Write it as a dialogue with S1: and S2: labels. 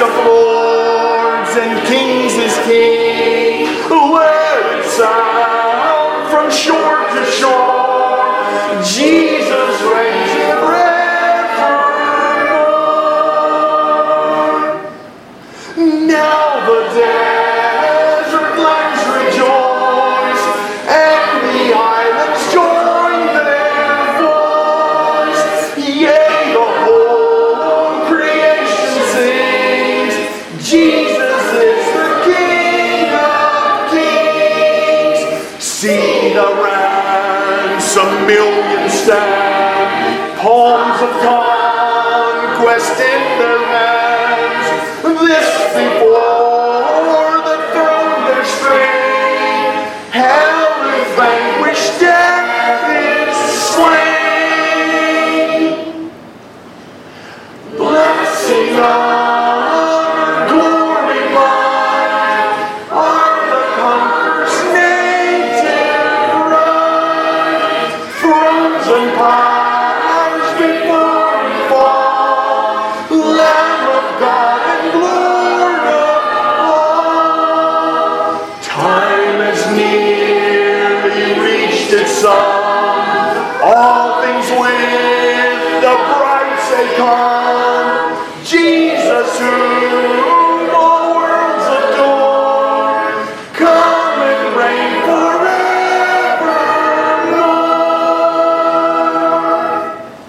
S1: of lords and kings is king. Let it sound from shore to shore. Jesus reigns forevermore. Now the desert lands rejoice, and the islands join their voice. Yea, the whole creation sings, Jesus is the King of kings. See the ransom millions stand, palms of conquest in their hands. This before the throne their strain, hell is vanquished, death is slain. Blessing, honor, glory, might are the conqueror's native right. Thrones and powers before you fall, Lamb of God and Lord of all. Time has nearly reached its sum. All things with the bright say come.